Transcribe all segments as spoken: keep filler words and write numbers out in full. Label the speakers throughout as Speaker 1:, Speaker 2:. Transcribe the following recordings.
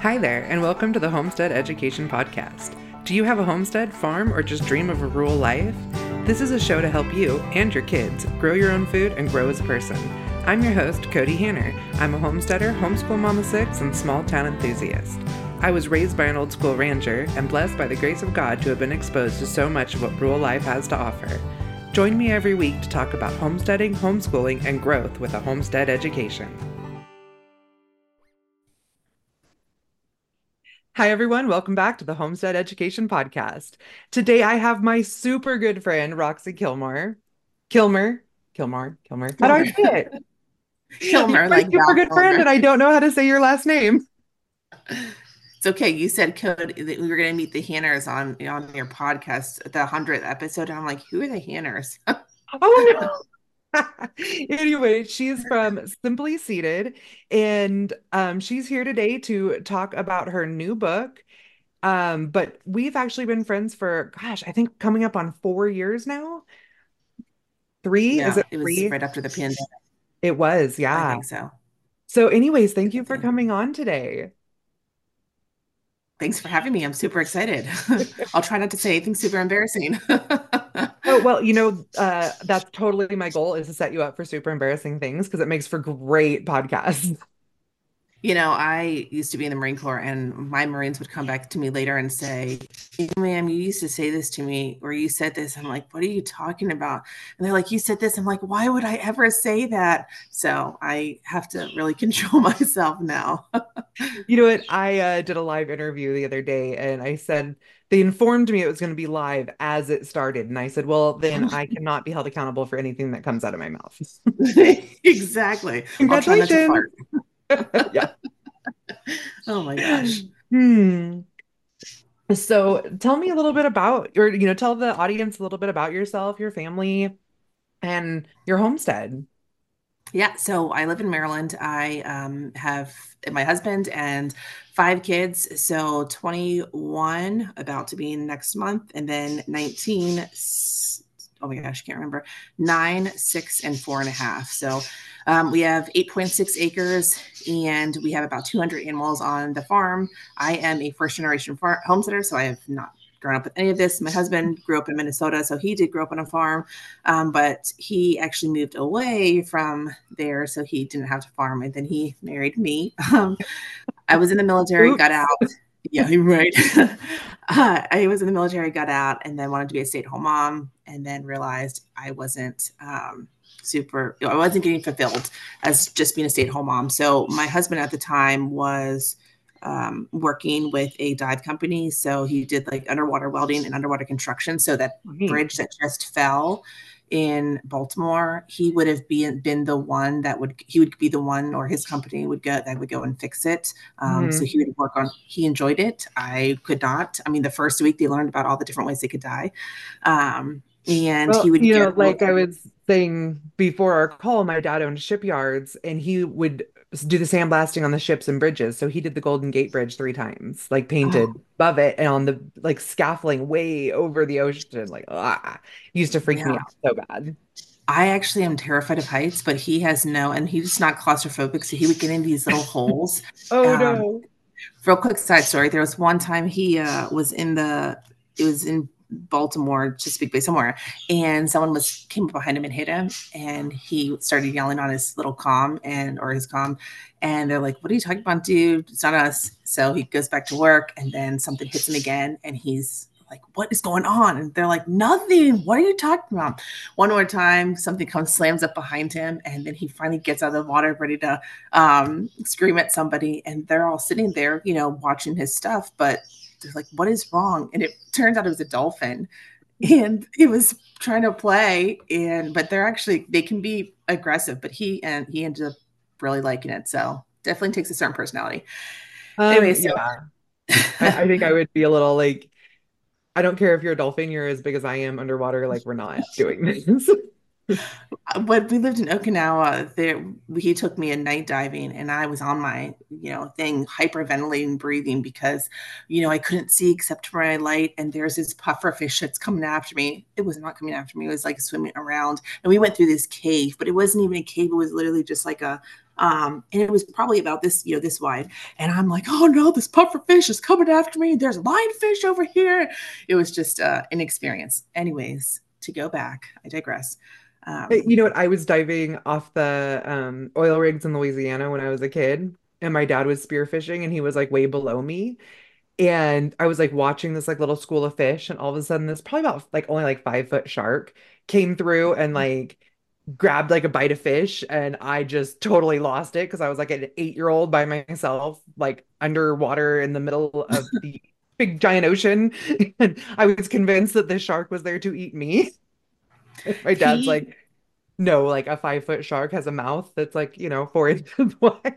Speaker 1: Hi there, and welcome to the Homestead Education Podcast. Do you have a homestead, farm, or just dream of a rural life? This is a show to help you and your kids grow your own food and grow as a person. I'm your host, Cody Hanner. I'm a homesteader, homeschool mom of six, and small town enthusiast. I was raised by an old school rancher and blessed by the grace of God to have been exposed to so much of what rural life has to offer. Join me every week to talk about homesteading, homeschooling, and growth with a homestead education. Hi, everyone. Welcome back to the Homestead Education Podcast. Today, I have my super good friend, Roxy Kilmer. Kilmer? Kilmer? Kilmer? How do I say it?
Speaker 2: Kilmer,
Speaker 1: You're my
Speaker 2: like
Speaker 1: super
Speaker 2: Val
Speaker 1: good
Speaker 2: Kilmer.
Speaker 1: friend, and I don't know how to say your last name.
Speaker 2: It's okay. You said, Cody, that we were going to meet the Hanners on on your podcast, the hundredth episode. And I'm like, who are the Hanners?
Speaker 1: Oh, no. Anyway, she's from Simply Seated, and um, she's here today to talk about her new book. Um, but we've actually been friends for, gosh, I think coming up on four years now. Three? Is
Speaker 2: Yeah,
Speaker 1: it
Speaker 2: it was
Speaker 1: three?
Speaker 2: right after the pandemic.
Speaker 1: It was,
Speaker 2: I
Speaker 1: yeah.
Speaker 2: think so.
Speaker 1: So, anyways, thank
Speaker 2: I
Speaker 1: you for
Speaker 2: think.
Speaker 1: coming on today.
Speaker 2: Thanks for having me. I'm super excited. I'll try not to say anything super embarrassing.
Speaker 1: Oh, well, you know, uh, that's totally my goal is to set you up for super embarrassing things because it makes for great podcasts.
Speaker 2: You know, I used to be in the Marine Corps, and my Marines would come back to me later and say, "Hey, ma'am, you used to say this to me, or you said this." I'm like, "What are you talking about?" And they're like, "You said this." I'm like, "Why would I ever say that?" So I have to really control myself now.
Speaker 1: You know what? I uh, did a live interview the other day and I said, they informed me it was going to be live as it started. And I said, well, then I cannot be held accountable for anything that comes out of my mouth.
Speaker 2: Exactly. I'll try not to
Speaker 1: Congratulations.
Speaker 2: fart.
Speaker 1: Yeah.
Speaker 2: Oh my gosh.
Speaker 1: Hmm. So tell me a little bit about, or, you know, tell the audience a little bit about yourself, your family, and your homestead.
Speaker 2: Yeah, so I live in Maryland. I um, have my husband and five kids. So twenty-one about to be next month, and then nineteen. s- Oh my gosh, I can't remember. Nine, six, and four and a half. So um, we have eight point six acres, and we have about two hundred animals on the farm. I am a first generation far- homesteader, so I have not grown up with any of this. My husband grew up in Minnesota, so he did grow up on a farm. Um, but he actually moved away from there, so he didn't have to farm. And then he married me. Um, I was in the military, got
Speaker 1: Oops.
Speaker 2: out. Yeah, right. uh, I was in the military, got out, and then wanted to be a stay-at-home mom, and then realized I wasn't um, super. I wasn't getting fulfilled as just being a stay-at-home mom. So my husband at the time was um, working with a dive company, so he did like underwater welding and underwater construction. So that
Speaker 1: Neat.
Speaker 2: bridge that just fell in Baltimore, he would have been been the one that would he would be the one, or his company would go that would go and fix it. Um, so
Speaker 1: Mhm.
Speaker 2: he would work on. He enjoyed it. I could not. I mean, the first week they learned about all the different ways they could die, um, and he
Speaker 1: Well,
Speaker 2: would
Speaker 1: you know,
Speaker 2: go.
Speaker 1: like I was saying before our call, my dad owned shipyards and he would do the sandblasting on the ships and bridges. So he did the Golden Gate Bridge three times, like
Speaker 2: Oh,
Speaker 1: painted above it and on the like scaffolding way over the ocean. Like, ah, used to freak me
Speaker 2: yeah.
Speaker 1: out so bad.
Speaker 2: I actually am terrified of heights, but he has no, and he's not claustrophobic, so he would get in these little holes.
Speaker 1: Oh
Speaker 2: Um,
Speaker 1: no.
Speaker 2: real quick side story: there was one time he uh, was in the, it was in Baltimore, Chesapeake Bay somewhere, and someone was came up behind him and hit him, and he started yelling on his little comm and or his comm, and they're like, "What are you talking about, dude? It's not us." So he goes back to work, and then something hits him again, and he's like, "What is going on?" And they're like, "Nothing. What are you talking about?" One more time, something comes slams up behind him, and then he finally gets out of the water, ready to um, scream at somebody, and they're all sitting there, you know, watching his stuff, but they're like, "What is wrong?" And it turns out it was a dolphin, and he was trying to play, and but they're actually they can be aggressive, but he and he ended up really liking it. So definitely takes a certain personality.
Speaker 1: Um,
Speaker 2: Anyway, so
Speaker 1: yeah, I, I think I would be a little like, I don't care if you're a dolphin, you're as big as I am underwater, like we're not doing this.
Speaker 2: when we lived in Okinawa, there he took me a night diving, and I was on my you know thing hyperventilating, breathing because you know I couldn't see except for my light, and there's this puffer fish that's coming after me. It was not coming after me; it was like swimming around, and we went through this cave, but it wasn't even a cave; it was literally just like a Um, and it was probably about this, you know, this wide. And I'm like, oh no, this puffer fish is coming after me. There's lionfish over here. It was just uh, an experience. Anyways, to go back, I digress.
Speaker 1: Hey,
Speaker 2: Um,
Speaker 1: you know what? I was diving off the um, oil rigs in Louisiana when I was a kid, and my dad was spearfishing, and he was like way below me. And I was like watching this like little school of fish, and all of a sudden, this probably about like only like five foot shark came through and like grabbed like a bite of fish, and I just totally lost it because I was like an eight year old by myself, like underwater in the middle of the big giant ocean, and I was convinced that this shark was there to eat me. My dad's
Speaker 2: he,
Speaker 1: like, no, like a five foot shark has a mouth that's like, you know, four inches wide.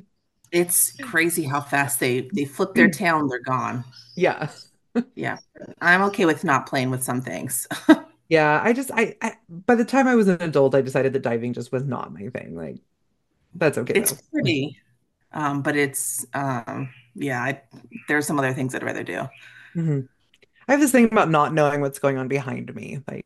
Speaker 2: it's crazy how fast they they flip their tail and they're gone.
Speaker 1: Yeah.
Speaker 2: Yeah, I'm okay with not playing with some things.
Speaker 1: Yeah. I just, I, I, by the time I was an adult, I decided that diving just was not my thing. Like, that's okay
Speaker 2: It's
Speaker 1: though.
Speaker 2: pretty, um, but it's um, yeah. I, there's some other things I'd rather do.
Speaker 1: hmm I have this thing about not knowing what's going on behind me. Like,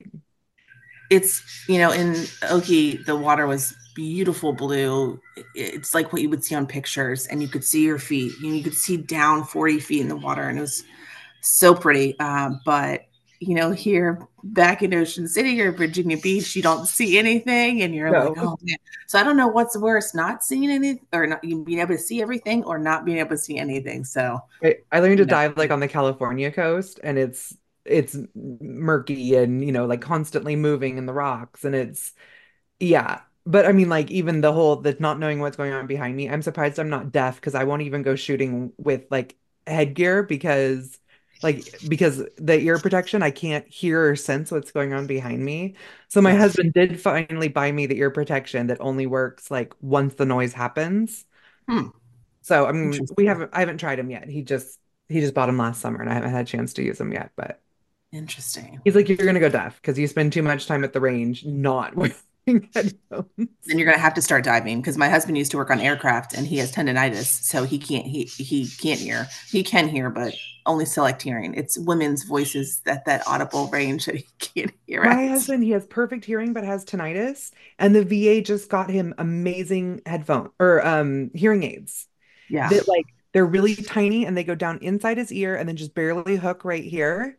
Speaker 2: It's, you know, in Oki, the water was beautiful blue. It's like what you would see on pictures, and you could see your feet. You, know, you could see down forty feet in the water, and it was so pretty. Um, but you know, here back in Ocean City or Virginia Beach, you don't see anything, and you're like,
Speaker 1: no,
Speaker 2: oh man. So I don't know what's worse, not seeing anything, or not you being able to see everything, or not being able to see anything. So
Speaker 1: I, I learned to
Speaker 2: you know,
Speaker 1: dive like on the California coast, and it's, it's murky and, you know, like constantly moving in the rocks. And it's, yeah. But I mean, like, even the whole, the not knowing what's going on behind me, I'm surprised I'm not deaf because I won't even go shooting with like headgear because, like, because the ear protection, I can't hear or sense what's going on behind me. So my
Speaker 2: yeah,
Speaker 1: husband did finally buy me the ear protection that only works like once the noise happens.
Speaker 2: hmm,
Speaker 1: So I mean, we
Speaker 2: interesting,
Speaker 1: haven't, I haven't tried him yet. He just, he just bought him last summer and I haven't had a chance to use him yet. But
Speaker 2: interesting.
Speaker 1: he's like, you're gonna go deaf because you spend too much time at the range not wearing headphones.
Speaker 2: Then you're going to have to start diving because my husband used to work on aircraft and he has tendonitis, so he can't he he can't hear. He can hear, but only select hearing. It's women's voices that that audible range that he can't hear
Speaker 1: My
Speaker 2: at.
Speaker 1: husband, he has perfect hearing but has tinnitus, and the V A just got him amazing headphone or um hearing aids
Speaker 2: Yeah,
Speaker 1: that like they're really tiny and they go down inside his ear and then just barely hook right here.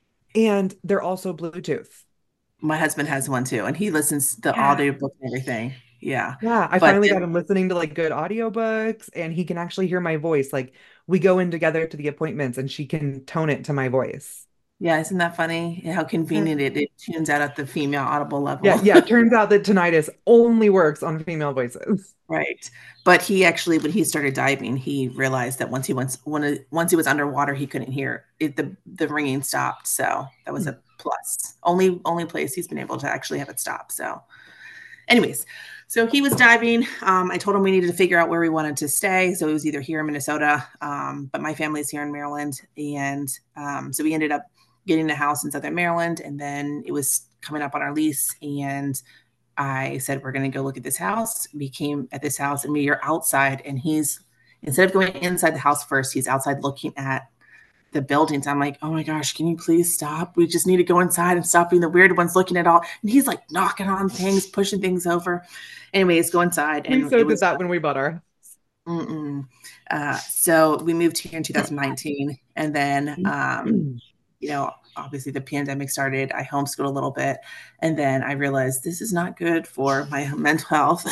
Speaker 1: And they're also Bluetooth.
Speaker 2: my husband has one too, and he listens to the
Speaker 1: Yeah.
Speaker 2: audiobook and everything. Yeah,
Speaker 1: Yeah, I
Speaker 2: but
Speaker 1: finally got
Speaker 2: then,
Speaker 1: him listening to like good audiobooks and he can actually hear my voice. Like we go in together to the appointments and she can tone it to my voice.
Speaker 2: yeah, isn't that funny? How convenient it, it tunes out at the female audible
Speaker 1: Yeah,
Speaker 2: level.
Speaker 1: yeah. It turns out that tinnitus only works on female voices.
Speaker 2: Right. But he actually, when he started diving, he realized that once he went, when, once he was underwater, he couldn't hear it. The, the ringing stopped. So that was a plus. Only, only place he's been able to actually have it stop. So anyways, so he was diving. Um, I told him we needed to figure out where we wanted to stay. So it was either here in Minnesota, um, but my family's here in Maryland. And um, so we ended up getting a house in Southern Maryland. And then it was coming up on our lease. And I said, we're going to go look at this house. We came at this house and we are outside. And he's, instead of going inside the house first, he's outside looking at the buildings. I'm like, oh my gosh, can you please stop? We just need to go inside and stop being the weird ones looking at all. And he's like knocking on things, pushing things over. Anyways, go inside.
Speaker 1: We
Speaker 2: And
Speaker 1: so
Speaker 2: it
Speaker 1: did
Speaker 2: was,
Speaker 1: that when we bought our
Speaker 2: mm-mm. Uh, so we moved here in two thousand nineteen. And then, um,
Speaker 1: house.
Speaker 2: you know, obviously the pandemic started. I homeschooled a little bit. And then I realized this is not good for my mental health.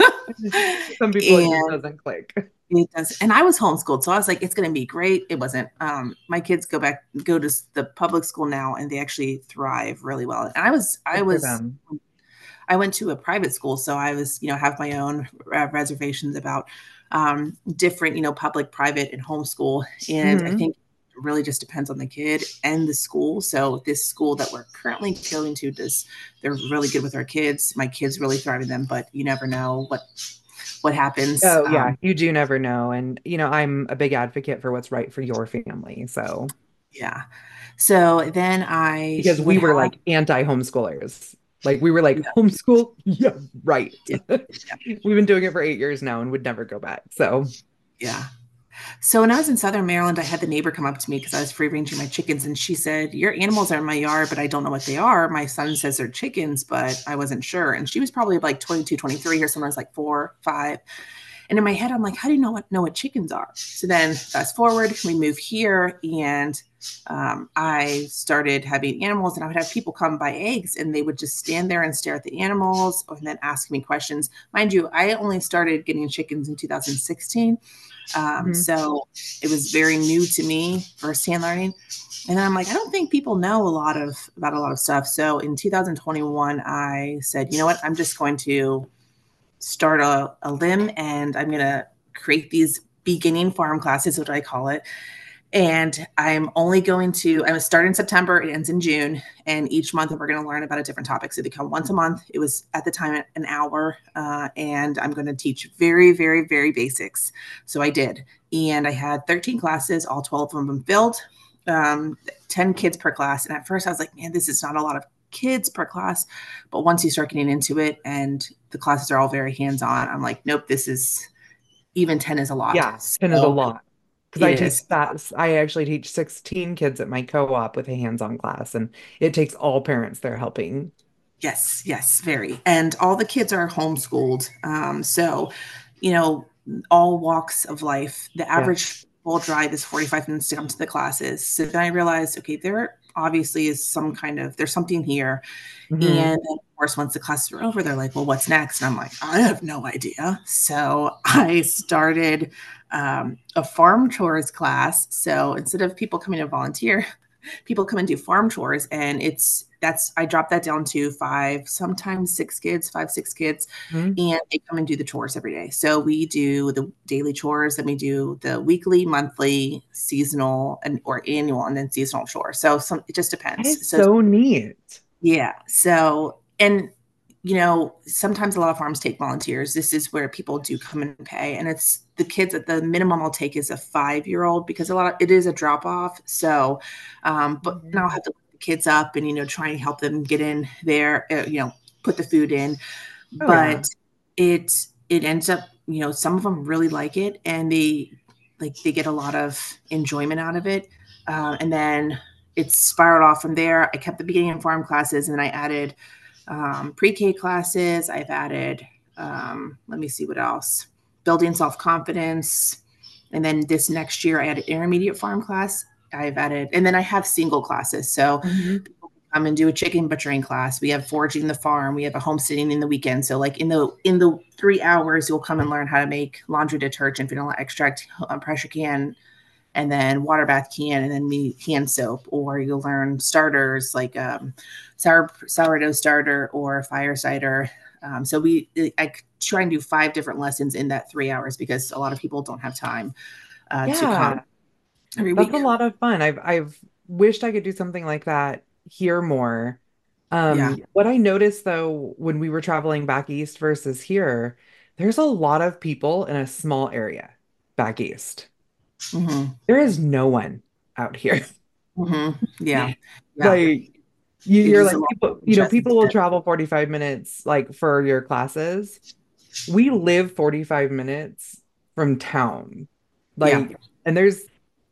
Speaker 1: Some people it just
Speaker 2: And
Speaker 1: doesn't click.
Speaker 2: it does. And I was homeschooled, so I was like, it's going to be great. It wasn't. Um, my kids go back, go to the public school now, and they actually thrive really well. And I was, I
Speaker 1: Good for
Speaker 2: was,
Speaker 1: them.
Speaker 2: I went to a private school, so I was, you know, have my own uh, reservations about um, different, you know, public, private, and homeschool. And I
Speaker 1: hmm
Speaker 2: think it really just depends on the kid and the school. So this school that we're currently going to does, they're really good with our kids. My kids really thrive in them, but you never know what what happens.
Speaker 1: Oh yeah,
Speaker 2: Um,
Speaker 1: you do never know. And you know, I'm a big advocate for what's right for your family. So
Speaker 2: yeah. So then I
Speaker 1: because
Speaker 2: would
Speaker 1: we were
Speaker 2: have,
Speaker 1: like anti-homeschoolers. Like we were like
Speaker 2: yeah,
Speaker 1: homeschool, yeah, right.
Speaker 2: yeah,
Speaker 1: We've been doing it for eight years now and would never go back. So
Speaker 2: yeah. So when I was in Southern Maryland, I had the neighbor come up to me because I was free ranging my chickens, and she said, "Your animals are in my yard, but I don't know what they are. My son says they're chickens, but I wasn't sure." And she was probably like twenty-two, twenty-three, or someone was like four, five. And in my head, I'm like, how do you know what know what chickens are? So then fast forward, we move here, and um, I started having animals, and I would have people come buy eggs, and they would just stand there and stare at the animals, and then ask me questions. Mind you, I only started getting chickens in two thousand sixteen, um,
Speaker 1: Mhm.
Speaker 2: so it was very new to me, firsthand learning. And then I'm like, I don't think people know a lot of about a lot of stuff. So in two thousand twenty-one, I said, you know what, I'm just going to start a, a limb, and I'm going to create these beginning farm classes, what I call it. And I'm only going to, I'm going to start in September, it ends in June. And each month we're going to learn about a different topic. So they come once a month. It was at the time an hour. Uh, and I'm going to teach very, very, very basics. So I did. And I had thirteen classes, all twelve of them filled, um, ten kids per class. And at first I was like, man, this is not a lot of kids per class. But once you start getting into it and the classes are all very hands on, I'm like, nope, this is, even ten is a lot.
Speaker 1: Yeah, ten is a
Speaker 2: So
Speaker 1: lot. Because
Speaker 2: it
Speaker 1: I teach
Speaker 2: is.
Speaker 1: that, I actually teach sixteen kids at my co-op with a hands-on class, and it takes all parents there helping.
Speaker 2: Yes, yes, very. And all the kids are homeschooled. Um, so, you know, all walks of life. The
Speaker 1: Yeah.
Speaker 2: average full drive is forty-five minutes to come to the classes. So then I realized, okay, there obviously is some kind of, there's something here.
Speaker 1: Hmm.
Speaker 2: And then, of course, once the classes are over, they're like, well, what's next? And I'm like, I have no idea. So I started um, a farm chores class. So instead of people coming to volunteer, people come and do farm chores, and it's that's I drop that down to five, sometimes six kids, five, six kids,
Speaker 1: Hmm.
Speaker 2: and they come and do the chores every day. So we do the daily chores, then we do the weekly, monthly, seasonal, and or annual, and then seasonal chores. So some it just
Speaker 1: That
Speaker 2: depends.
Speaker 1: is
Speaker 2: So
Speaker 1: so neat.
Speaker 2: yeah. So, and you know, sometimes a lot of farms take volunteers. This is where people do come and pay. And it's the kids at the minimum I'll take is a five year old because a lot of it is a drop off. So, um, but now I'll
Speaker 1: Mhm.
Speaker 2: have to put the kids up and, you know, try and help them get in there, uh, you know, put the food in.
Speaker 1: Oh yeah.
Speaker 2: But it, it ends up, you know, some of them really like it and they like, they get a lot of enjoyment out of it. Uh, and then it's spiraled off from there. I kept the beginning and farm classes and then I added um, pre-K classes. I've added, um, let me see what else, building self-confidence. And then this next year I added intermediate farm class. I've added, and then I have single classes. So
Speaker 1: Hmm.
Speaker 2: people can come and do a chicken butchering class. We have foraging the farm. We have a homesteading in the weekend. So like in the, in the three hours, you'll come and learn how to make laundry detergent, vanilla extract, um, pressure can, and then water bath can, and then me hand soap. Or you'll learn starters like um, sour sourdough starter or fire cider. Um, so we I try and do five different lessons in that three hours because a lot of people don't have time uh, to come
Speaker 1: Yeah,
Speaker 2: every
Speaker 1: that's a
Speaker 2: week.
Speaker 1: lot of fun. I've I've wished I could do something like that here more.
Speaker 2: Yeah.
Speaker 1: Um, what I noticed though when we were traveling back east versus here, there's a lot of people in a small area back east.
Speaker 2: Hmm.
Speaker 1: There is no one out here.
Speaker 2: Hmm. Yeah. Yeah.
Speaker 1: Like you
Speaker 2: It
Speaker 1: hear
Speaker 2: is a
Speaker 1: like
Speaker 2: lot
Speaker 1: people,
Speaker 2: of
Speaker 1: you know,
Speaker 2: interest.
Speaker 1: people will travel forty-five minutes like for your classes. We live forty-five minutes from town.
Speaker 2: Yeah.
Speaker 1: Like, and there's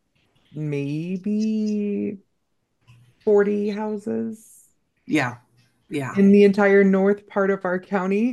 Speaker 1: maybe forty houses
Speaker 2: Yeah. Yeah.
Speaker 1: in the entire north part of our county.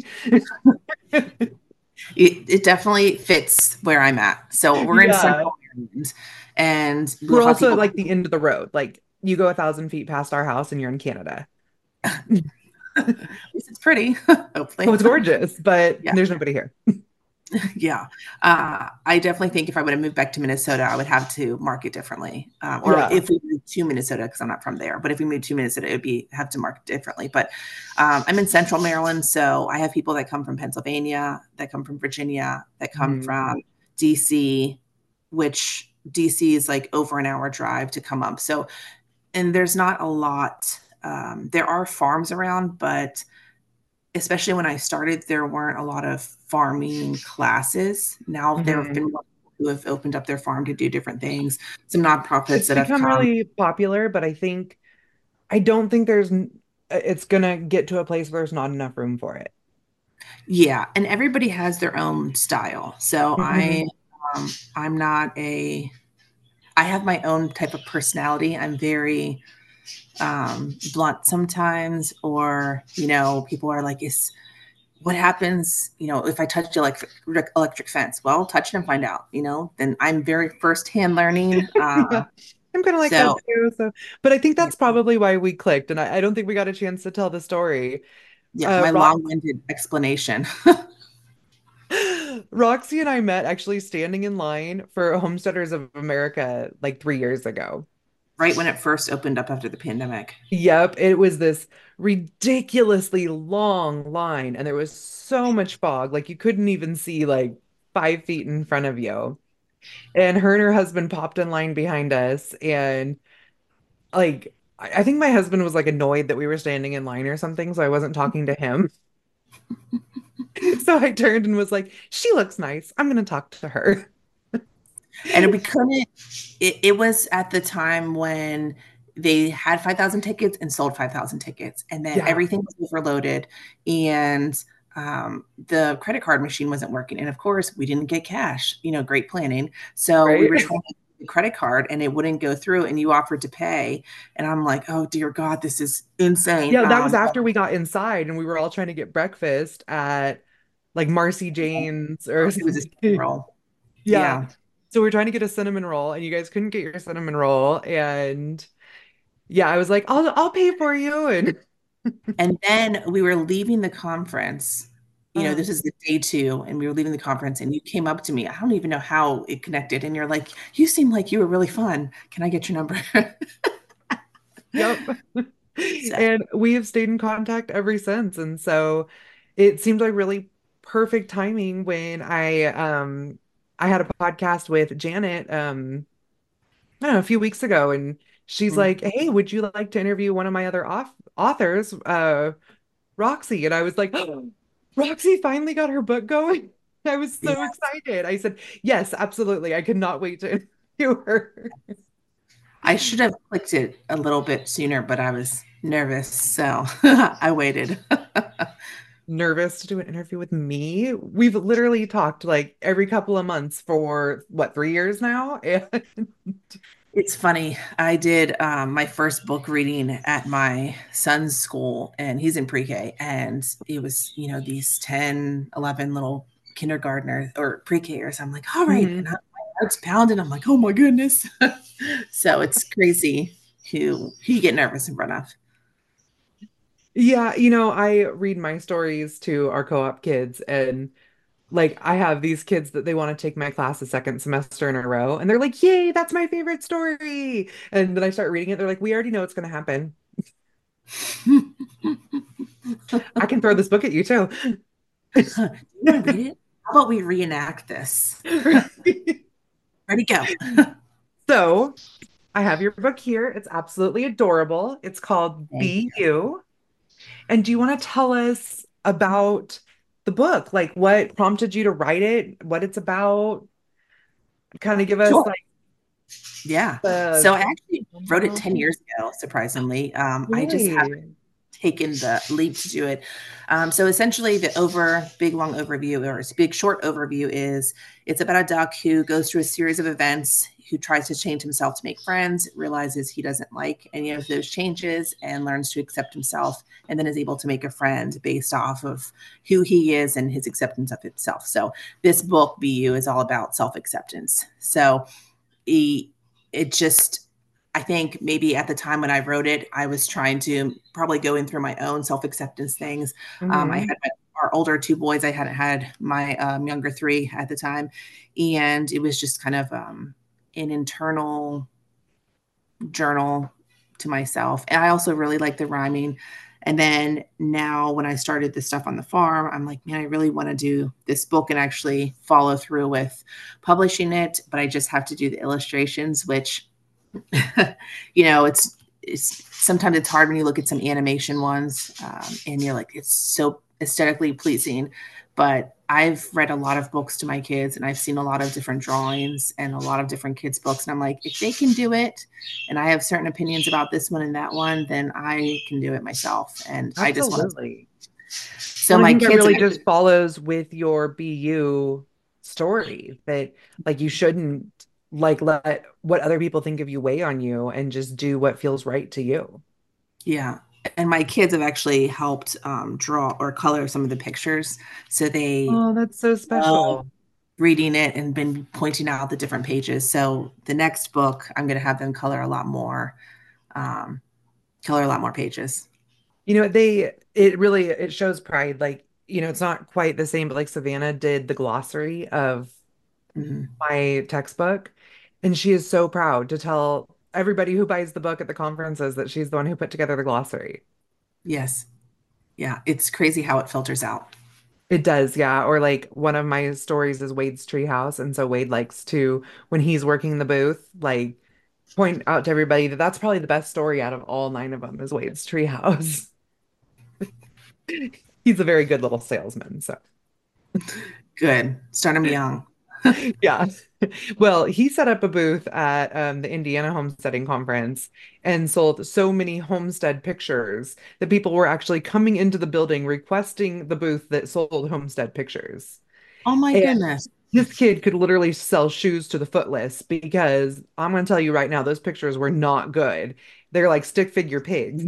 Speaker 2: It, it definitely fits where I'm at. So we're in
Speaker 1: Yeah.
Speaker 2: Central Maryland, and we'll
Speaker 1: We're
Speaker 2: have
Speaker 1: also at
Speaker 2: people.
Speaker 1: like the end of the road. Like you go a thousand feet past our house and you're in Canada.
Speaker 2: At least it's pretty,
Speaker 1: So
Speaker 2: hopefully.
Speaker 1: it's gorgeous, but
Speaker 2: Yeah.
Speaker 1: there's nobody here.
Speaker 2: Yeah. Uh, I definitely think if I would have moved back to Minnesota, I would have to market differently. Um, or
Speaker 1: Yeah.
Speaker 2: if we moved to Minnesota, because I'm not from there, but if we moved to Minnesota, it would be have to market differently. But um, I'm in Central Maryland, so I have people that come from Pennsylvania, that come from Virginia, that come
Speaker 1: Mhm.
Speaker 2: from D C, which D C is like over an hour drive to come up. So, and there's not a lot. Um, there are farms around, but especially when I started, there weren't a lot of farming classes. Now there have
Speaker 1: Mhm.
Speaker 2: been more people who have opened up their farm to do different things. Some nonprofits
Speaker 1: It's
Speaker 2: that have
Speaker 1: become
Speaker 2: come.
Speaker 1: really popular, but I think I don't think there's n- it's gonna get to a place where there's not enough room for it.
Speaker 2: Yeah, and everybody has their own style. So I
Speaker 1: Mhm.
Speaker 2: Um, I'm not a, I have my own type of personality. I'm very um, blunt sometimes, or, you know, people are like, is what happens, you know, if I touch the electric, electric fence? Well, touch it and find out, you know, then I'm very firsthand learning.
Speaker 1: Yeah.
Speaker 2: Uh,
Speaker 1: I'm kind of like that
Speaker 2: so
Speaker 1: too. So, but I think
Speaker 2: yeah,
Speaker 1: that's probably why we clicked. And I, I don't think we got a chance to tell the story.
Speaker 2: yeah,
Speaker 1: Uh,
Speaker 2: my
Speaker 1: Rox
Speaker 2: long-winded explanation.
Speaker 1: Roxy and I met actually standing in line for Homesteaders of America like three years ago.
Speaker 2: Right when it first opened up after the pandemic.
Speaker 1: Yep, it was this ridiculously long line, and there was so much fog, like you couldn't even see like five feet in front of you. And her and her husband popped in line behind us, and like I I think my husband was like annoyed that we were standing in line or something, so I wasn't talking to him. So I turned and was like, "She looks nice. I'm gonna talk to her."
Speaker 2: And we couldn't, it, it was at the time when they had five thousand tickets and sold five thousand tickets, and then
Speaker 1: Yeah,
Speaker 2: everything was overloaded, and um, the credit card machine wasn't working. And of course, we didn't get cash, you know, great planning. So we
Speaker 1: right?
Speaker 2: were trying to get the credit card and it wouldn't go through, and you offered to pay. And I'm like, oh, dear God, this is insane.
Speaker 1: Yeah, that was
Speaker 2: Um,
Speaker 1: after we got inside and we were all trying to get breakfast at like Marcy Jane's or
Speaker 2: it was a cinnamon
Speaker 1: something.
Speaker 2: roll.
Speaker 1: Yeah.
Speaker 2: Yeah.
Speaker 1: So we are trying to get a cinnamon roll and you guys couldn't get your cinnamon roll. And yeah, I was like, I'll I'll pay for you. And
Speaker 2: And then we were leaving the conference. You know,
Speaker 1: uh,
Speaker 2: this is the day two, and we were leaving the conference, and you came up to me. I don't even know how it connected. And you're like, you seem like you were really fun. Can I get your number?
Speaker 1: yep.
Speaker 2: So,
Speaker 1: And we have stayed in contact ever since. And so it seemed like really perfect timing when I um I had a podcast with Janet um I don't know, a few weeks ago, and she's
Speaker 2: mm,
Speaker 1: like, "Hey, would you like to interview one of my other auth authors, uh, Roxy?" And I was like, oh, "Roxy finally got her book going." I was
Speaker 2: yeah,
Speaker 1: so excited. I said, "Yes, absolutely. I cannot wait to interview her."
Speaker 2: I should have clicked it a little bit sooner, but I was nervous. So I waited.
Speaker 1: Nervous to do an interview with me. We've literally talked like every couple of months for what, three years now? And
Speaker 2: It's funny. I did um, my first book reading at my son's school, and he's in pre-K. And it was, you know, these ten, eleven little kindergartner or pre-Kers. I'm like, all right. And
Speaker 1: Mhm.
Speaker 2: I, my heart's pounding. I'm like, oh my goodness. So it's crazy who, who you get nervous in front of.
Speaker 1: Yeah, you know, I read my stories to our co-op kids and like I have these kids that they want to take my class a second semester in a row, and they're like, "Yay, that's my favorite story!" And then I start reading it, they're like, "We already know what's going to happen. I can throw this book at you too."
Speaker 2: Do you want to read it? How about we reenact this? Ready, go.
Speaker 1: So I have your book here. It's absolutely adorable. It's called
Speaker 2: Thank
Speaker 1: Be
Speaker 2: you.
Speaker 1: You. And do you want to tell us about the book? Like what prompted you to write it, what it's about? Kind of give us
Speaker 2: Sure.
Speaker 1: like
Speaker 2: Yeah.
Speaker 1: the
Speaker 2: So I actually wrote it
Speaker 1: rundown.
Speaker 2: ten years ago, surprisingly. Um, I just
Speaker 1: Really?
Speaker 2: taken the leap to do it. Um, so essentially, the over big long overview or big short overview is it's about a duck who goes through a series of events, who tries to change himself to make friends, realizes he doesn't like any of those changes, and learns to accept himself, and then is able to make a friend based off of who he is and his acceptance of himself. So this book, Be You, is all about self acceptance. So he, it just I think maybe at the time when I wrote it, I was trying to probably going through my own self acceptance things. Um, I
Speaker 1: Hmm.
Speaker 2: had my, our older two boys. I hadn't had my um, younger three at the time, and it was just kind of um, an internal journal to myself. And I also really like the rhyming. And then now, when I started this stuff on the farm, I'm like, man, I really want to do this book and actually follow through with publishing it. But I just have to do the illustrations, which you know, it's it's sometimes it's hard when you look at some animation ones um, and you're like, it's so aesthetically pleasing. But I've read a lot of books to my kids and I've seen a lot of different drawings and a lot of different kids' books. And I'm like, if they can do it, and I have certain opinions about this one and that one, then I can do it myself. And I just want to.
Speaker 1: Absolutely.
Speaker 2: So
Speaker 1: Well, I
Speaker 2: my
Speaker 1: think that
Speaker 2: kids,
Speaker 1: really just follows with your B U story that like you shouldn't like let what other people think of you weigh on you and just do what feels right to you.
Speaker 2: Yeah. And my kids have actually helped um, draw or color some of the pictures. So they
Speaker 1: Oh, that's so
Speaker 2: love
Speaker 1: special.
Speaker 2: reading it and been pointing out the different pages. So the next book, I'm going to have them color a lot more, um, color a lot more pages.
Speaker 1: You know, they it really it shows pride. Like, you know, it's not quite the same, but like Savannah did the glossary of
Speaker 2: Mhm.
Speaker 1: my textbook, and she is so proud to tell everybody who buys the book at the conferences that she's the one who put together the glossary.
Speaker 2: Yes. Yeah. It's crazy how it filters out.
Speaker 1: It does, yeah. Or like one of my stories is Wade's treehouse, and so Wade likes to, when he's working the booth, like point out to everybody that that's probably the best story out of all nine of them is Wade's treehouse. He's a very good little salesman, so.
Speaker 2: Good. Start them young.
Speaker 1: Yeah. Well, he set up a booth at um, the Indiana Homesteading Conference and sold so many homestead pictures that people were actually coming into the building requesting the booth that sold homestead pictures.
Speaker 2: Oh my
Speaker 1: And
Speaker 2: goodness.
Speaker 1: this kid could literally sell shoes to the footless because I'm going to tell you right now, those pictures were not good. They're like stick figure pigs.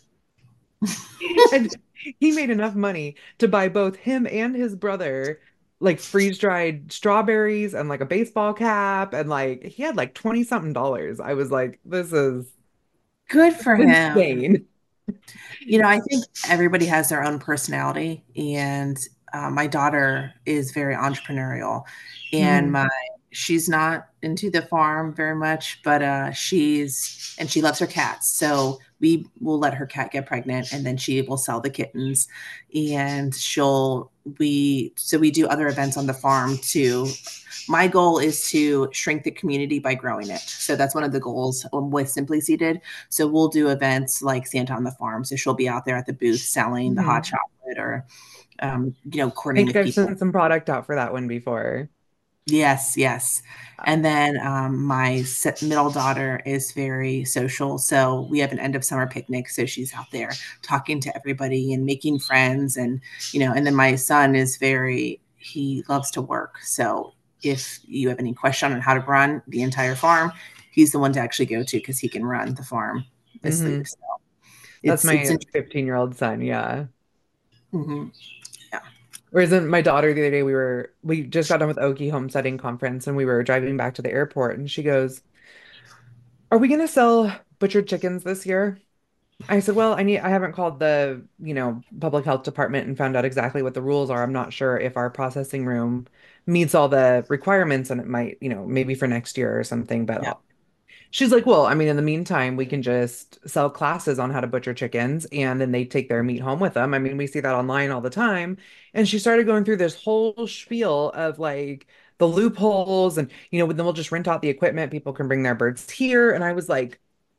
Speaker 1: And he made enough money to buy both him and his brother like freeze dried strawberries and like a baseball cap and like he had like twenty something dollars. I was like, this is
Speaker 2: Good for him.
Speaker 1: insane.
Speaker 2: You know, I think everybody has their own personality, and uh, my daughter is very entrepreneurial, and
Speaker 1: Mhm.
Speaker 2: my she's not into the farm very much, but uh, she's and she loves her cats. So we will let her cat get pregnant, and then she will sell the kittens, and she'll we so we do other events on the farm too. My goal is to shrink the community by growing it. So that's one of the goals um, with Simply Seated. So we'll do events like Santa on the Farm. So she'll be out there at the booth selling the hot
Speaker 1: Mhm.
Speaker 2: chocolate or, um, you know,
Speaker 1: I
Speaker 2: courting
Speaker 1: think
Speaker 2: with
Speaker 1: I've
Speaker 2: people.
Speaker 1: sent some product out for that one before.
Speaker 2: Yes, yes. And then um, my se- middle daughter is very social. So we have an end of summer picnic. So she's out there talking to everybody and making friends. And, you know, and then my son is very, he loves to work. So if you have any question on how to run the entire farm, he's the one to actually go to because he can run the farm asleep.
Speaker 1: Hmm.
Speaker 2: So
Speaker 1: That's
Speaker 2: it's, it's
Speaker 1: my
Speaker 2: interesting.
Speaker 1: fifteen year old son. Yeah.
Speaker 2: Mhm. Yeah.
Speaker 1: Whereas in my daughter the other day, we were, we just got done with Okie Homesteading Conference and we were driving back to the airport and she goes, are we going to sell butchered chickens this year? I said, well, I need, I haven't called the, you know, public health department and found out exactly what the rules are. I'm not sure if our processing room meets all the requirements and it might, you know, maybe for next year or something. But
Speaker 2: Yeah.
Speaker 1: I'll, she's like, well, I mean, in the meantime, we can just sell classes on how to butcher chickens and then they take their meat home with them. I mean, we see that online all the time. And she started going through this whole spiel of like the loopholes and, you know, then we'll just rent out the equipment. People can bring their birds here. And I was like,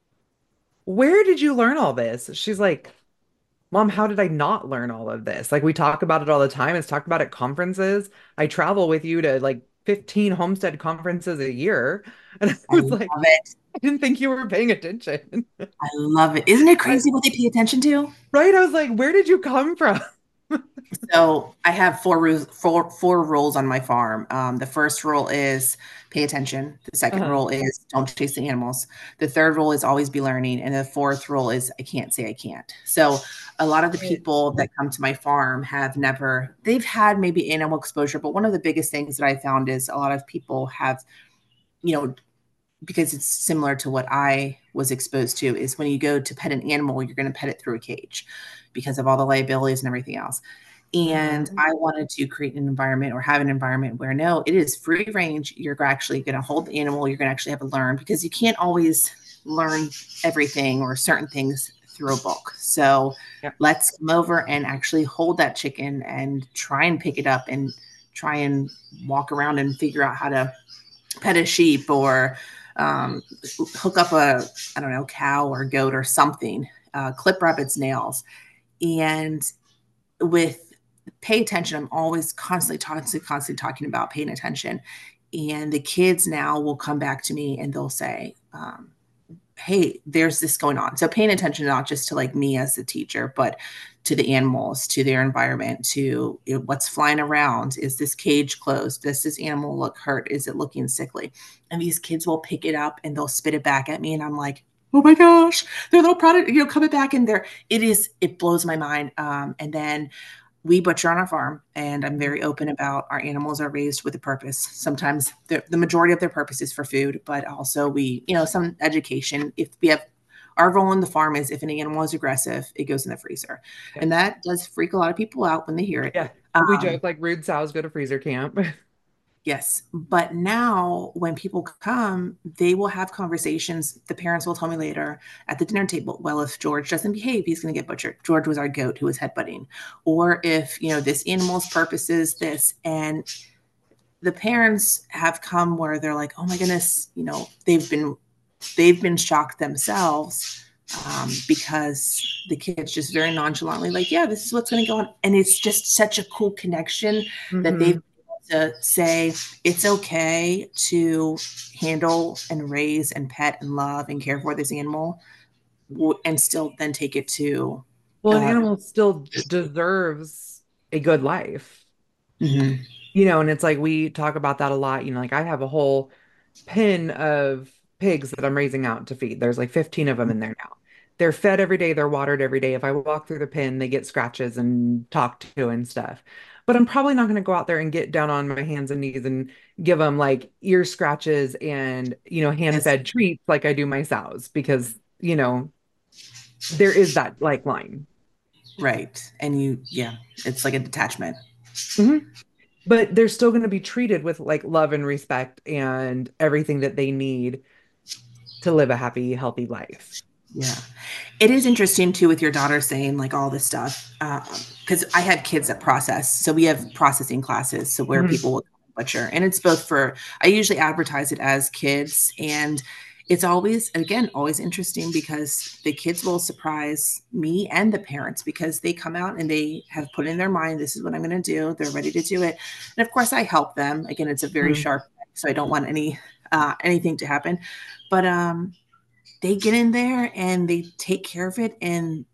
Speaker 1: where did you learn all this? She's like, Mom, how did I not learn all of this? Like, we talk about it all the time. It's talked about at conferences. I travel with you to like fifteen homestead conferences a year. And I
Speaker 2: I
Speaker 1: was
Speaker 2: love
Speaker 1: like,
Speaker 2: it.
Speaker 1: I didn't think you were paying attention.
Speaker 2: I love it. Isn't it
Speaker 1: I-
Speaker 2: crazy what they pay attention to?
Speaker 1: right? I was like, where did you come from?
Speaker 2: So I have four rules, four four rules on my farm. Um, the first rule is pay attention. The second
Speaker 1: Uh-huh.
Speaker 2: rule is don't chase the animals. The third rule is always be learning, and the fourth rule is I can't say I can't. So a lot of the
Speaker 1: Right.
Speaker 2: people that come to my farm have never. They've had maybe animal exposure, but one of the biggest things that I found is a lot of people have, you know, because it's similar to what I was exposed to, is when you go to pet an animal, you're going to pet it through a cage because of all the liabilities and everything else. And
Speaker 1: Uh-huh.
Speaker 2: I wanted to create an environment or have an environment where no, it is free range. You're actually going to hold the animal. You're going to actually have to learn because you can't always learn everything or certain things through a book. So
Speaker 1: Yeah.
Speaker 2: let's come over and actually hold that chicken and try and pick it up and try and walk around and figure out how to pet a sheep or um, hook up a, I don't know, cow or goat or something, uh, clip rabbit's nails. And with pay attention, I'm always constantly, constantly, constantly talking about paying attention. And the kids now will come back to me and they'll say, um, hey, there's this going on. So paying attention not just to like me as the teacher, but to the animals, to their environment, to you know, what's flying around. Is this cage closed? Does this animal look hurt? Is it looking sickly? And these kids will pick it up and they'll spit it back at me. And I'm like, oh my gosh, their little product, you know, coming back in there. It is, it blows my mind. Um, and then we butcher on our farm, and I'm very open about our animals are raised with a purpose. Sometimes the majority of their purpose is for food, but also we, you know, some education. If we have our role in the farm is if an animal is aggressive, it goes in the freezer.
Speaker 1: Yeah.
Speaker 2: And that does freak a lot of people out when they hear it.
Speaker 1: Yeah. We
Speaker 2: Um,
Speaker 1: joke like rude sows go to freezer camp.
Speaker 2: Yes. But now when people come, they will have conversations. The parents will tell me later at the dinner table, well, if George doesn't behave, he's going to get butchered. George was our goat who was headbutting. Or if, you know, this animal's purpose is this. And the parents have come where they're like, oh my goodness, you know, they've been, they've been shocked themselves um, because the kids just very nonchalantly like, yeah, this is what's going to go on. And it's just such a cool connection that they've
Speaker 1: Mhm.
Speaker 2: to say it's okay to handle and raise and pet and love and care for this animal and still then take it to
Speaker 1: Well, an
Speaker 2: uh,
Speaker 1: animal still deserves a good life,
Speaker 2: mhm.
Speaker 1: you know, and it's like we talk about that a lot. You know, like I have a whole pen of pigs that I'm raising out to feed. There's like fifteen of them in there now. They're fed every day, they're watered every day. If I walk through the pen, they get scratches and talked to and stuff. But I'm probably not going to go out there and get down on my hands and knees and give them like ear scratches and, you know,
Speaker 2: Yes,
Speaker 1: hand-fed treats like I do my sows because, you know, there is that like line.
Speaker 2: right. And you, yeah, it's like a detachment.
Speaker 1: Mhm. But they're still going to be treated with like love and respect and everything that they need to live a happy, healthy life.
Speaker 2: Yeah. It is interesting too with your daughter saying like all this stuff. Because I have kids that process. So we have processing classes. So where
Speaker 1: Mhm.
Speaker 2: people will butcher. And it's both for, I usually advertise it as kids. And it's always, again, always interesting because the kids will surprise me and the parents because they come out and they have put in their mind, this is what I'm going to do. They're ready to do it. And of course, I help them. Again, it's a very
Speaker 1: Mhm.
Speaker 2: sharp, so I don't want any, uh, anything to happen. But, um, they get in there and they take care of it, and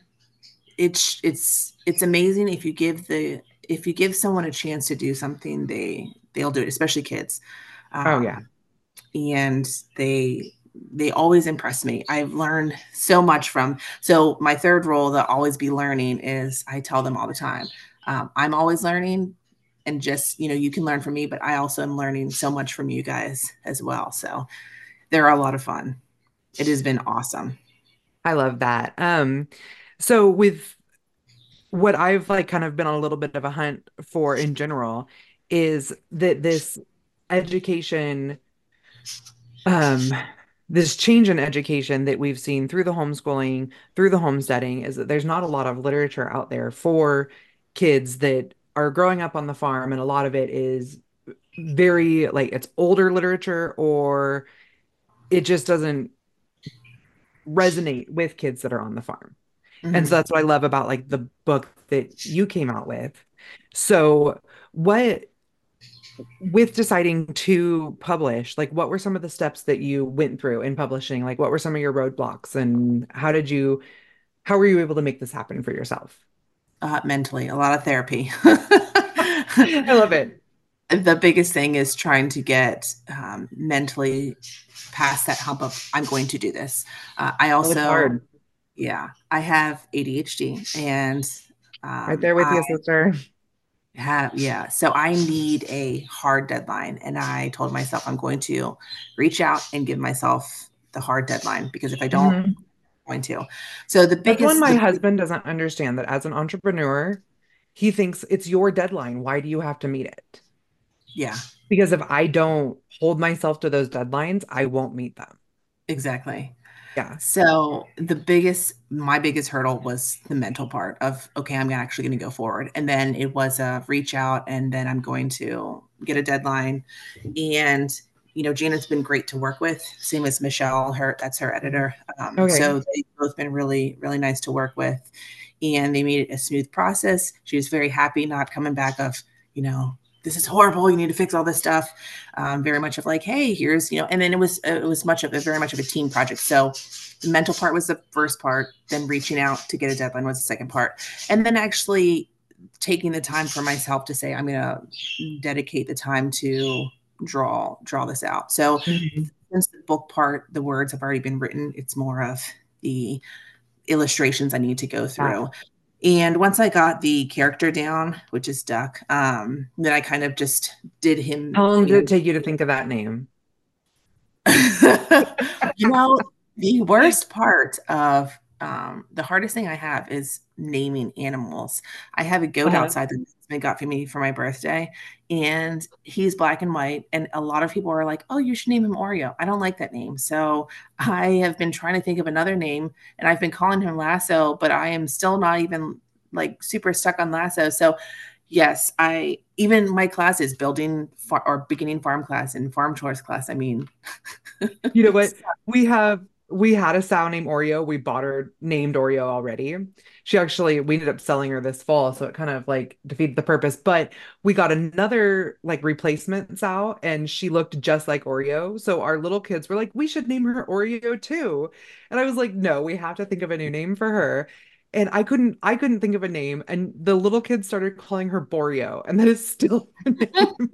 Speaker 2: it's it's it's amazing if you give the if you give someone a chance to do something, they they'll do it, especially kids.
Speaker 1: Oh yeah.
Speaker 2: um, and they they always impress me. I've learned so much from, so my third role that always be learning is I tell them all the time, um, I'm always learning, and just, you know, you can learn from me, but I also am learning so much from you guys as well. So they're a lot of fun. It has been awesome.
Speaker 1: I love that. Um, so with what I've like kind of been on a little bit of a hunt for in general is that this education, um, this change in education that we've seen through the homeschooling, through the homesteading, is that there's not a lot of literature out there for kids that are growing up on the farm, and a lot of it is very like it's older literature or it just doesn't resonate with kids that are on the farm. And so
Speaker 2: Mhm.
Speaker 1: that's what I love about like the book that you came out with. So what with deciding to publish, like what were some of the steps that you went through in publishing? Like what were some of your roadblocks and how did you how were you able to make this happen for yourself?
Speaker 2: Uh, mentally, a lot of therapy.
Speaker 1: I love it.
Speaker 2: The biggest thing is trying to get um, mentally past that hump of I'm going to do this. Uh, I
Speaker 1: Oh, it's
Speaker 2: also,
Speaker 1: hard.
Speaker 2: yeah, I have A D H D, and
Speaker 1: Right
Speaker 2: um,
Speaker 1: there with
Speaker 2: I
Speaker 1: you, sister.
Speaker 2: have, yeah. So I need a hard deadline, and I told myself I'm going to reach out and give myself the hard deadline because if I don't, I'm
Speaker 1: Mhm.
Speaker 2: going to. So the
Speaker 1: That's when
Speaker 2: biggest,
Speaker 1: my
Speaker 2: the
Speaker 1: husband doesn't understand that as an entrepreneur, he thinks it's your deadline. Why do you have to meet it?
Speaker 2: yeah,
Speaker 1: Because if I don't hold myself to those deadlines, I won't meet them.
Speaker 2: exactly.
Speaker 1: Yeah.
Speaker 2: So the biggest, my biggest hurdle was the mental part of, okay, I'm actually going to go forward. And then it was a reach out, and then I'm going to get a deadline. And, you know, Janet's been great to work with, same as Michelle, her, that's her
Speaker 1: Mhm.
Speaker 2: editor. Um,
Speaker 1: Okay.
Speaker 2: so they've both been really, really nice to work with. And they made it a smooth process. She was very happy, not coming back of, you know, this is horrible. You need to fix all this stuff. Um, very much of like, hey, here's, you know, and then it was, it was much of a, very much of a team project. So the mental part was the first part, then reaching out to get a deadline was the second part. And then actually taking the time for myself to say, I'm going to dedicate the time to draw, draw this out. So
Speaker 1: Mhm.
Speaker 2: since the book part, the words have already been written, it's more of the illustrations I need to go
Speaker 1: Yeah.
Speaker 2: through. And once I got the character down, which is Duck, um, then I kind of just did him,
Speaker 1: How long
Speaker 2: you
Speaker 1: did
Speaker 2: know,
Speaker 1: it take you to think of that name?
Speaker 2: you know, the worst part of um, the hardest thing I have is naming animals. I have a goat
Speaker 1: Uh-huh.
Speaker 2: outside that my husband got for me for my birthday, and he's black and white. And a lot of people are like, "Oh, you should name him Oreo." I don't like that name, so I have been trying to think of another name, and I've been calling him Lasso, but I am still not even like super stuck on Lasso. So yes, I even my class is building far, or beginning farm class and farm chores class. I mean,
Speaker 1: You know what? We have we had a sow named Oreo. We bought her named Oreo already. She actually we ended up selling her this fall, so it kind of like defeated the purpose. But we got another like replacement sow, and she looked just like Oreo. So our little kids were like, we should name her Oreo too. And I was like, no, we have to think of a new name for her. And I couldn't I couldn't think of a name. And the little kids started calling her Boreo, and that is still her name.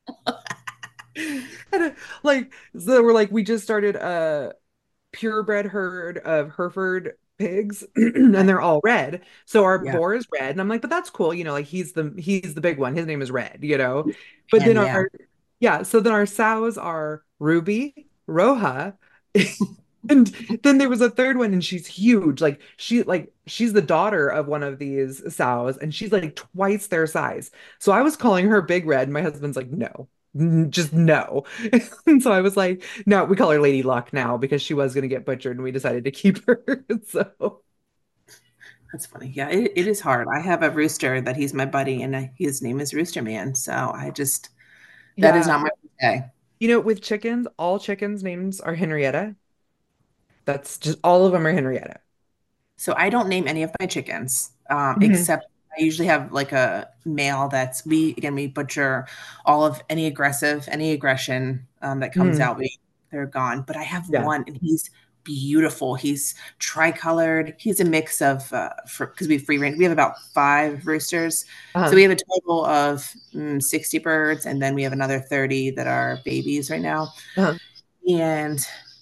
Speaker 1: And uh, like so we're like we just started a purebred herd of Hereford pigs and they're all red. So our
Speaker 2: yeah,
Speaker 1: boar is red. And I'm like, but that's cool, you know, like he's the he's the big one. His name is Red, you know. But
Speaker 2: and
Speaker 1: then
Speaker 2: yeah.
Speaker 1: our yeah, so then our sows are Ruby, Roja, and then there was a third one and she's huge. Like she like she's the daughter of one of these sows and she's like twice their size. So I was calling her Big Red. And my husband's like, no, n- just no. And so I was like, no, we call her Lady Luck now because she was going to get butchered and we decided to keep her. So
Speaker 2: That's funny. Yeah, it, it is hard. I have a rooster that he's my buddy, and I, his name is Rooster Man. So I just that is
Speaker 1: yeah,
Speaker 2: not my day.
Speaker 1: you know, with chickens, all chickens' names are Henrietta. That's just all of them are Henrietta.
Speaker 2: So I don't name any of my chickens, um,
Speaker 1: Mhm.
Speaker 2: except I usually have like a male that's we again we butcher all of any aggressive any aggression um, that comes
Speaker 1: Mhm.
Speaker 2: out. We they're gone. But I have
Speaker 1: Yeah.
Speaker 2: one, and he's beautiful. He's tricolored. He's a mix of because we have free range. We have about five roosters, so
Speaker 1: Uh-huh.
Speaker 2: we have a total of mm, sixty birds, and then we have another thirty that are babies right now.
Speaker 1: Uh-huh.
Speaker 2: And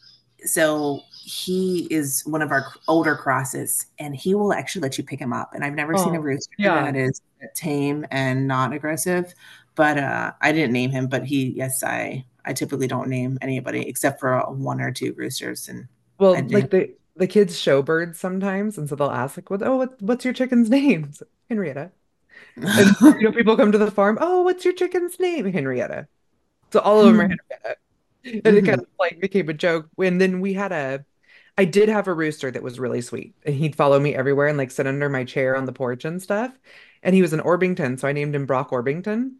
Speaker 2: so he is one of our older crosses, and he will actually let you pick him up. And I've never seen a
Speaker 1: Oh,
Speaker 2: rooster
Speaker 1: yeah.
Speaker 2: that is tame and not aggressive. But uh, I didn't name him. But he, yes, I I typically don't name anybody except for one or two roosters, and I
Speaker 1: Well,
Speaker 2: did.
Speaker 1: like the the kids show birds sometimes, and so they'll ask like, "What? Oh, what, what's your chicken's name?" It's like, Henrietta. And you know, people come to the farm. Oh, what's your chicken's name? Henrietta. So all of them are Henrietta, and it kind
Speaker 2: Mhm.
Speaker 1: of like became a joke. And then we had a, I did have a rooster that was really sweet, and he'd follow me everywhere and like sit under my chair on the porch and stuff. And he was an Orpington, so I named him Brock Orpington.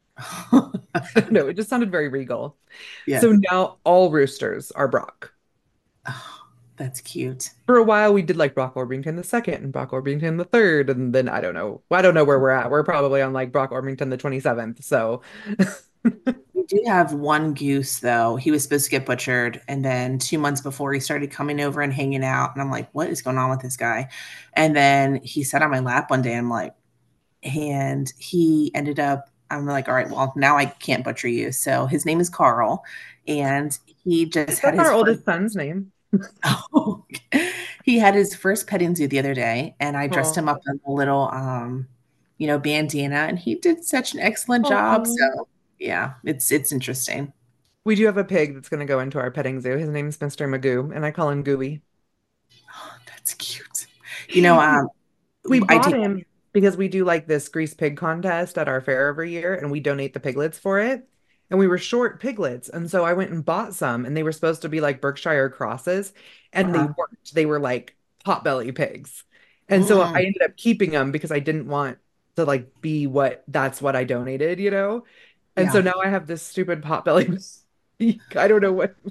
Speaker 1: No, it just sounded very regal. So
Speaker 2: Yes.
Speaker 1: now all roosters are Brock.
Speaker 2: Oh, that's cute.
Speaker 1: For a while we did like Brock Orpington the second and Brock Orpington the third, and then I don't know. I don't know where we're at. We're probably on like Brock Orpington the twenty-seventh. So
Speaker 2: We do have one goose though. He was supposed to get butchered, and then two months before he started coming over and hanging out, and I'm like, "What is going on with this guy?" And then he sat on my lap one day. I'm like, and he ended up. I'm like, "All right, well now I can't butcher you." So his name is Carl, and he just had
Speaker 1: that's
Speaker 2: his
Speaker 1: our
Speaker 2: first.
Speaker 1: oldest son's name.
Speaker 2: Oh, he had his first petting zoo the other day, and I dressed
Speaker 1: Oh,
Speaker 2: him up in a little, um, you know, bandana, and he did such an excellent job.
Speaker 1: oh.
Speaker 2: So yeah, it's it's interesting.
Speaker 1: We do have a pig that's going to go into our petting zoo. His name's mister Magoo, and I call him Gooey.
Speaker 2: Oh, that's cute. You know, um,
Speaker 1: We
Speaker 2: I
Speaker 1: bought
Speaker 2: take
Speaker 1: him because we do like this grease pig contest at our fair every year, and we donate the piglets for it. And we were short piglets, and so I went and bought some, and they were supposed to be like Berkshire crosses, and they
Speaker 2: uh-huh.
Speaker 1: weren't. They were like potbelly pigs. And so I
Speaker 2: Mm,
Speaker 1: ended up keeping them because I didn't want to like be what that's what I donated, you know? And so
Speaker 2: yeah.
Speaker 1: now I have this stupid potbelly. I don't know what.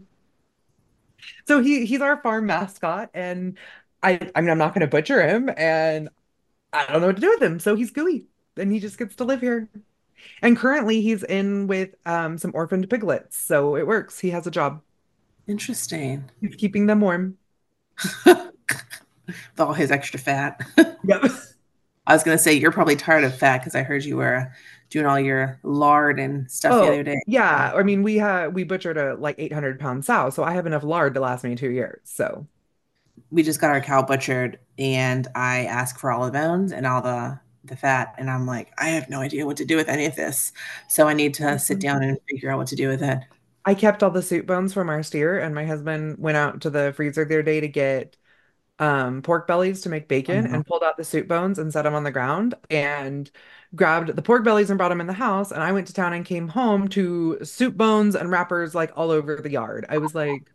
Speaker 1: So he he's our farm mascot, and I I mean I'm not going to butcher him, and I don't know what to do with him. So he's gooey and he just gets to live here. And currently he's in with um some orphaned piglets, so it works. He has a job.
Speaker 2: Interesting.
Speaker 1: He's keeping them warm.
Speaker 2: With all his extra fat.
Speaker 1: Yep.
Speaker 2: I was gonna say you're probably tired of fat because I heard you were doing all your lard and stuff the
Speaker 1: Oh,
Speaker 2: other day.
Speaker 1: yeah. I mean, we had we butchered a like eight hundred pound sow, so I have enough lard to last me two years. So,
Speaker 2: We just got our cow butchered, and I asked for all the bones and all the the fat, and I'm like, I have no idea what to do with any of this, so I need to sit down and figure out what to do with it.
Speaker 1: I kept all the soup bones from our steer, and my husband went out to the freezer the other day to get um, pork bellies to make
Speaker 2: Oh,
Speaker 1: bacon
Speaker 2: no.
Speaker 1: and pulled out the soup bones and set them on the ground and grabbed the pork bellies and brought them in the house. And I went to town and came home to soup bones and wrappers like all over the yard. I was like,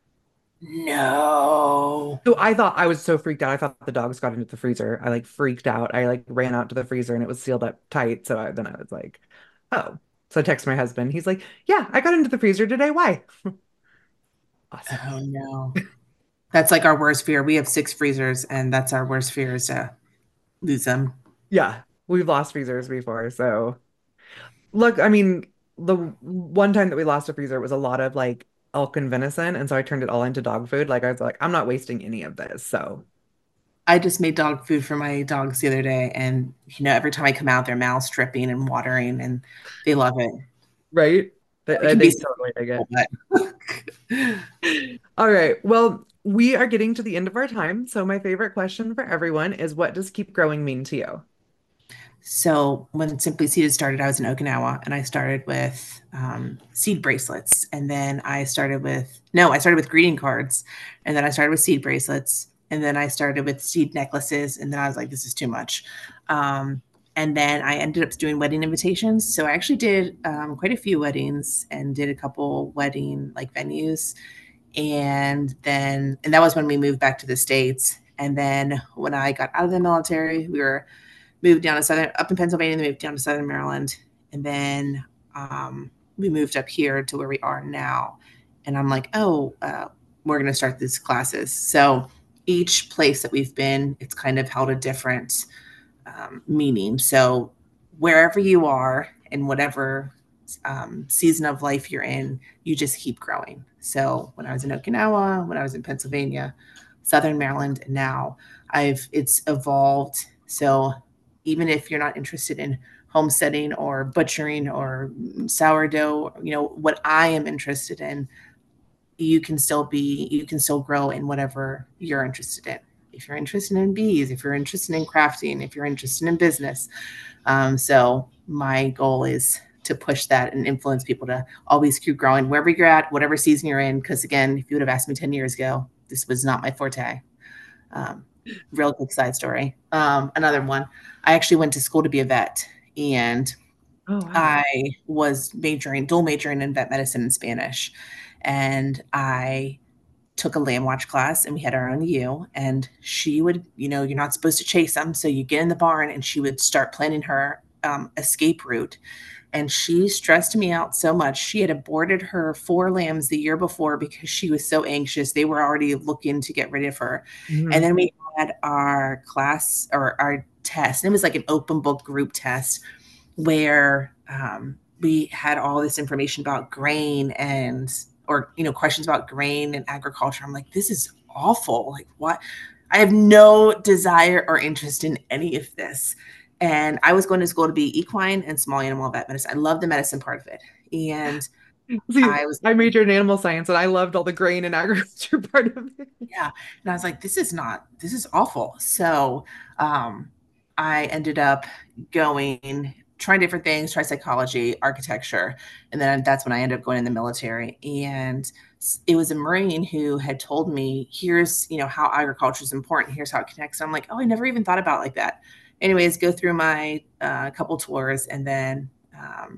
Speaker 2: No.
Speaker 1: so I thought I was so freaked out. I thought the dogs got into the freezer. I like freaked out. I like ran out to the freezer and it was sealed up tight. So I, then I was like, oh. So I text my husband. He's like, yeah, I got into the freezer today. Why? Awesome.
Speaker 2: Oh no. That's like our worst fear. We have six freezers, and that's our worst fear is to lose them.
Speaker 1: Yeah, we've lost freezers before. So look, I mean, the one time that we lost a freezer was a lot of like elk and venison, and so I turned it all into dog food. Like I was like, I'm not wasting any of this. So,
Speaker 2: I just made dog food for my dogs the other day, and you know, every time I come out, their mouths dripping and watering, and they love it.
Speaker 1: right? They,
Speaker 2: It
Speaker 1: uh,
Speaker 2: can be
Speaker 1: they totally dig
Speaker 2: simple,
Speaker 1: it.
Speaker 2: but
Speaker 1: All right. Well, we are getting to the end of our time. So my favorite question for everyone is what does keep growing mean to you?
Speaker 2: so when Simply Seeded started, I was in Okinawa, and I started with um, seed bracelets, and then I started with no, I started with greeting cards, and then I started with seed bracelets, and then I started with seed necklaces, and then I was like, this is too much. Um, and then I ended up doing wedding invitations. So I actually did um, quite a few weddings and did a couple wedding like venues, and then and that was when we moved back to the States. And then when I got out of the military, we were moved down to southern up in Pennsylvania, and then moved down to southern Maryland, and then um, we moved up here to where we are now. And I'm like, oh, uh, we're going to start these classes. So each place that we've been, it's kind of held a different um, meaning. So wherever you are in whatever um, season of life you're in, you just keep growing. So when I was in Okinawa, when I was in Pennsylvania, Southern Maryland, and now I've it's evolved. So even if you're not interested in homesteading or butchering or sourdough, you know, what I am interested in, you can still be, you can still grow in whatever you're interested in. If you're interested in bees, if you're interested in crafting, if you're interested in business. Um, so my goal is to push that and influence people to always keep growing wherever you're at, whatever season you're in. Because again, if you would have asked me ten years ago, this was not my forte. Um, real quick side story. Um, another one. I actually went to school to be a vet, and
Speaker 1: Oh, wow.
Speaker 2: I was majoring, dual majoring in vet medicine and Spanish. And I took a lamb watch class, and we had our own ewe, and she would, you know, you're not supposed to chase them. So you get in the barn, and she would start planning her um, escape route. And she stressed me out so much. She had aborted her four lambs the year before because she was so anxious. They were already looking to get rid of her. And
Speaker 1: Mhm.
Speaker 2: then we had our class or our test. And it was like an open book group test where um, we had all this information about grain and or you know questions about grain and agriculture. I'm like, this is awful. Like, what? I have no desire or interest in any of this. And I was going to school to be equine and small animal vet medicine. I love the medicine part of it. And
Speaker 1: See,
Speaker 2: I was,
Speaker 1: I majored in animal science and I loved all the grain and agriculture part of it.
Speaker 2: yeah. And I was like, this is not, this is awful. So um, I ended up going, trying different things, try psychology, architecture. And then that's when I ended up going in the military. And it was a Marine who had told me, here's, you know, how agriculture is important. Here's how it connects. And I'm like, oh, I never even thought about it like that. Anyways, go through my uh, couple tours, and then um,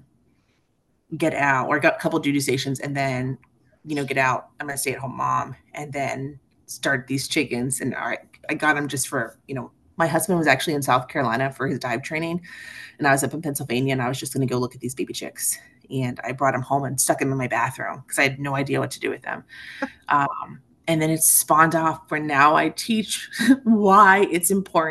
Speaker 2: get out, or got a couple duty stations, and then, you know, get out. I'm a stay at home mom, and then start these chickens. And all right, I got them just for, you know, my husband was actually in South Carolina for his dive training, and I was up in Pennsylvania, and I was just going to go look at these baby chicks. And I brought them home and stuck them in my bathroom because I had no idea what to do with them. Um, and then it spawned off where now I teach why it's important to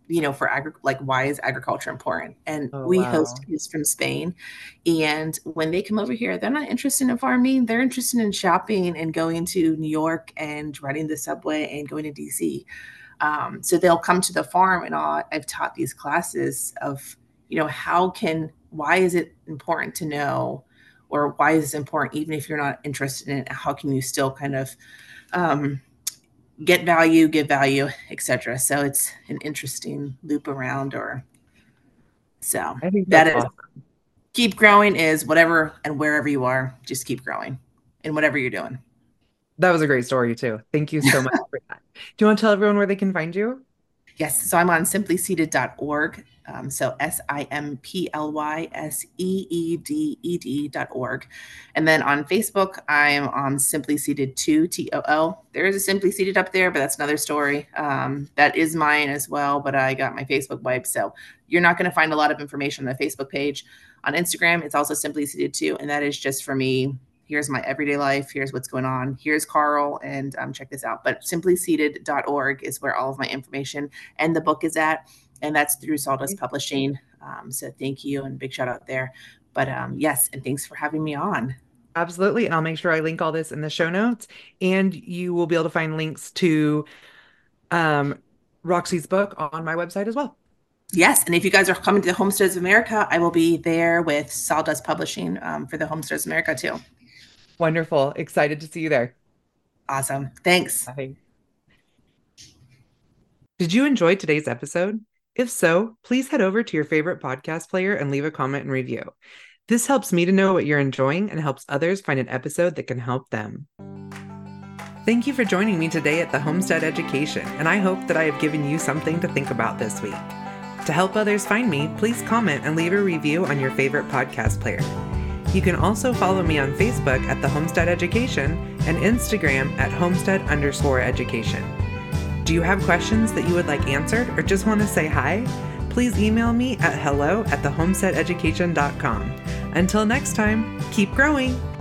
Speaker 2: you know, for agri- like why is agriculture important? And
Speaker 1: Oh,
Speaker 2: we
Speaker 1: wow.
Speaker 2: host kids from Spain, and when they come over here, they're not interested in farming. They're interested in shopping and going to New York and riding the subway and going to D C. Um, so they'll come to the farm, and all, I've taught these classes of, you know, how can, why is it important to know, or why is it important, even if you're not interested in it, how can you still kind of um, get value, give value, et cetera. So it's an interesting loop around, or so
Speaker 1: I think
Speaker 2: that
Speaker 1: that's
Speaker 2: is,
Speaker 1: awesome.
Speaker 2: keep growing is whatever and wherever you are, just keep growing in whatever you're doing.
Speaker 1: That was a great story too. Thank you so much for that. Do you want to tell everyone where they can find you?
Speaker 2: Yes, so I'm on simply seeded dot org. Um, so S I M P L Y S E E D E D dot org. And then on Facebook, I'm on Simply Seeded two, T O O. There is a Simply Seeded up there, but that's another story. Um, that is mine as well, but I got my Facebook wipe. So you're not going to find a lot of information on the Facebook page. On Instagram, it's also Simply Seeded two, and that is just for me. Here's my everyday life. Here's what's going on. Here's Carl, and um, check this out. But simply seeded dot org is where all of my information and the book is at, and that's through Sawdust Publishing. Um, so thank you, and big shout out there. But um, yes, and thanks for having me on.
Speaker 1: Absolutely. And I'll make sure I link all this in the show notes, and you will be able to find links to um, Roxy's book on my website as well.
Speaker 2: Yes, and if you guys are coming to the Homesteads of America, I will be there with Sawdust Publishing um, for the Homesteads of America too.
Speaker 1: Wonderful. Excited to see you there.
Speaker 2: Awesome. Thanks.
Speaker 1: Bye. Did you enjoy today's episode? If so, please head over to your favorite podcast player and leave a comment and review. This helps me to know what you're enjoying and helps others find an episode that can help them. Thank you for joining me today at the Homestead Education, and I hope that I have given you something to think about this week. To help others find me, please comment and leave a review on your favorite podcast player. You can also follow me on Facebook at the Homestead Education and Instagram at Homestead underscore education. Do you have questions that you would like answered or just want to say hi? Please email me at hello at the homestead education dot com. Until next time, keep growing!